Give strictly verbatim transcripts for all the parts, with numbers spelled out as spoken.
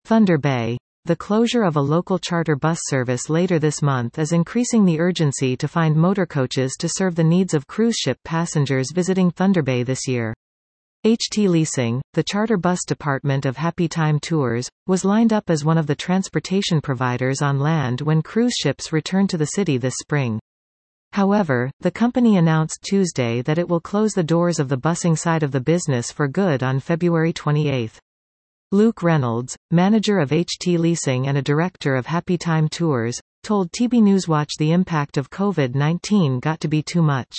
Thunder Bay. The closure of a local charter bus service later this month is increasing the urgency to find motorcoaches to serve the needs of cruise ship passengers visiting Thunder Bay this year. H T Leasing, the charter bus department of Happy Time Tours, was lined up as one of the transportation providers on land when cruise ships return to the city this spring. However, the company announced Tuesday that it will close the doors of the busing side of the business for good on February twenty-eighth. Luke Reynolds, manager of H T Leasing and a director of Happy Time Tours, told T B Newswatch the impact of COVID nineteen got to be too much.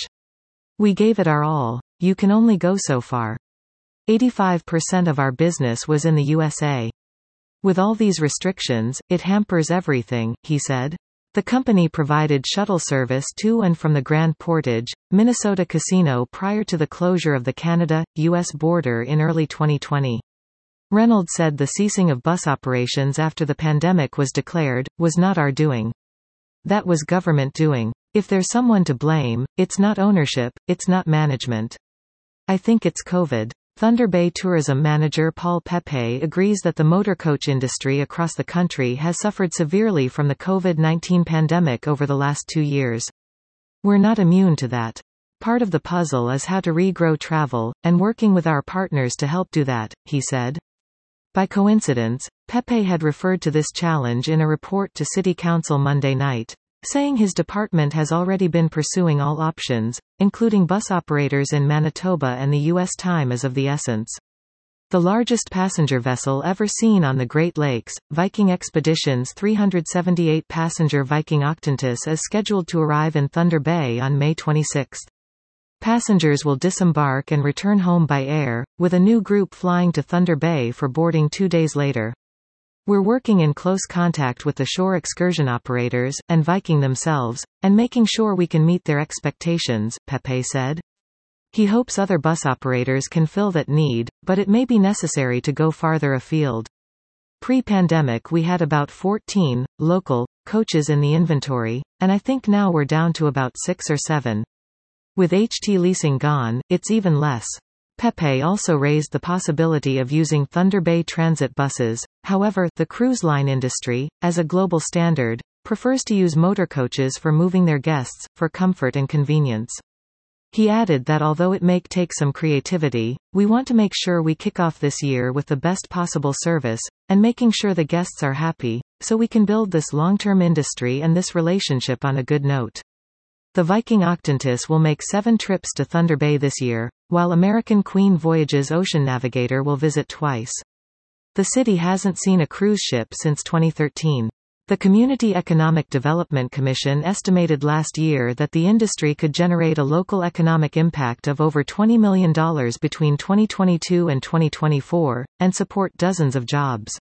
We gave it our all. You can only go so far. eighty-five percent of our business was in the U S A. With all these restrictions, it hampers everything, he said. The company provided shuttle service to and from the Grand Portage, Minnesota casino prior to the closure of the Canada U S border in early twenty twenty. Reynolds said the ceasing of bus operations after the pandemic was declared was not our doing. That was government doing. If there's someone to blame, it's not ownership, it's not management. I think it's COVID. Thunder Bay tourism manager Paul Pepe agrees that the motorcoach industry across the country has suffered severely from the COVID nineteen pandemic over the last two years. We're not immune to that. Part of the puzzle is how to regrow travel, and working with our partners to help do that, he said. By coincidence, Pepe had referred to this challenge in a report to City Council Monday night, saying his department has already been pursuing all options, including bus operators in Manitoba, and the U S time is of the essence. The largest passenger vessel ever seen on the Great Lakes, Viking Expeditions' three hundred seventy-eight passenger Viking Octantis, is scheduled to arrive in Thunder Bay on May twenty-sixth. Passengers will disembark and return home by air, with a new group flying to Thunder Bay for boarding two days later. We're working in close contact with the shore excursion operators, and Viking themselves, and making sure we can meet their expectations, Pepe said. He hopes other bus operators can fill that need, but it may be necessary to go farther afield. Pre-pandemic we had about fourteen, local, coaches in the inventory, and I think now we're down to about six or seven. With H T Leasing gone, it's even less. Pepe also raised the possibility of using Thunder Bay transit buses. However, the cruise line industry, as a global standard, prefers to use motorcoaches for moving their guests, for comfort and convenience. He added that although it may take some creativity, we want to make sure we kick off this year with the best possible service, and making sure the guests are happy, so we can build this long-term industry and this relationship on a good note. The Viking Octantis will make seven trips to Thunder Bay this year, while American Queen Voyages Ocean Navigator will visit twice. The city hasn't seen a cruise ship since twenty thirteen. The Community Economic Development Commission estimated last year that the industry could generate a local economic impact of over twenty million dollars between twenty twenty-two and twenty twenty-four, and support dozens of jobs.